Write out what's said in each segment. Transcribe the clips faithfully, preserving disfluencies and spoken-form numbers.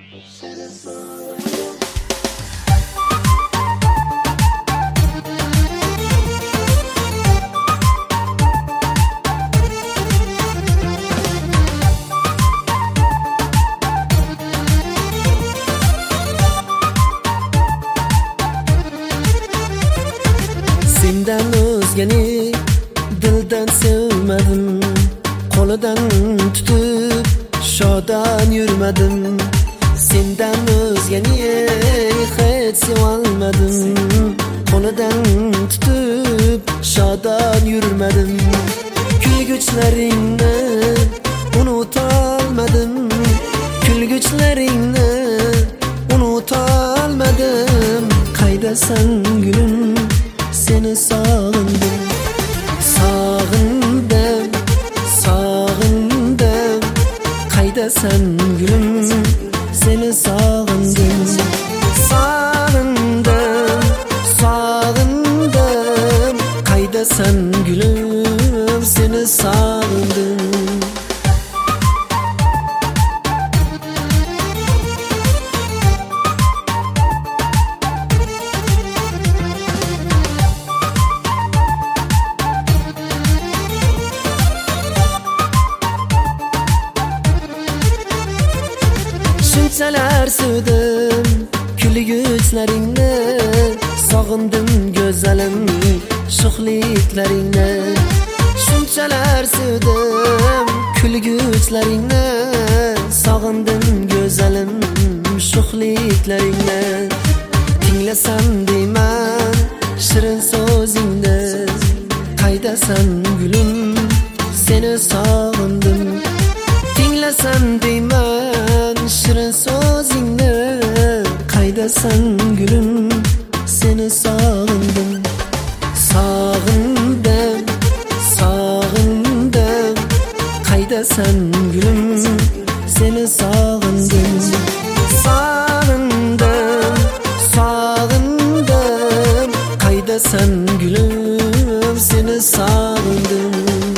Sendan o'zgani dildan sevmadim, qo'lidan tutib shodon yurmadim. Sendan o'zgani hech sevolmadim, qo'lidan tutib shodon yurmadim. Kulguchlaringni unutolmadim, kulguchlaringni unutolmadim. Qaydasan gülüm, seni sağındım, sağındım, sağındım. Qaydasan gülüm, seni sağındım, sağındım, sağındım. Qaydasan gülüm, seni sağındım. Shunchalar sevdim kulguchlaringni, sog'indim go'zalim sho'xliklaringni. Shunchalar sevdim kulguchlaringni, sog'indim go'zalim sho'xliklaringni. Tinglasam deyman shirin so'zingni, qaydasan gulum, seni sog'indim. Tinglasam deyman shirin so'zingni, qaydasan gülüm, seni sağındım, sağındım, sağındım. Qaydasan gülüm, seni sağındım, sağındım, sağındım. Qaydasan gülüm, seni sağındım.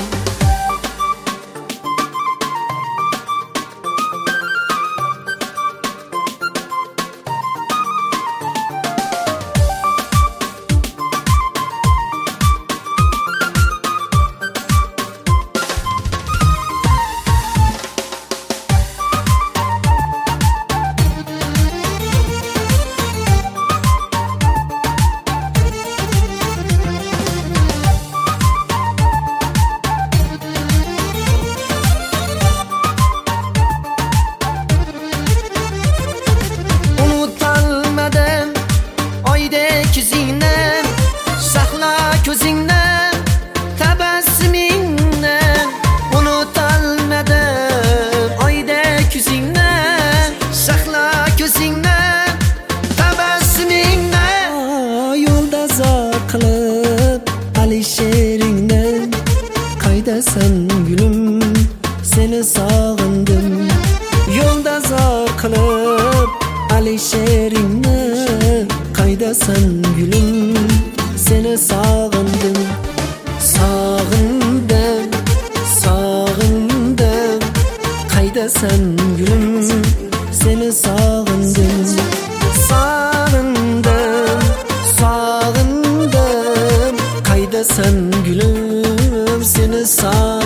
Qilib alisheringdan qaydasan gülüm, seni sog'indim. Yo'lda zor qilib alisheringni, qaydasan gülüm, seni sog'indim, sog'indim, sog'indim. Qaydasan gülüm, seni sog'indim, sog'indim, sog'indim. Qaydasan gülüm, seni sağ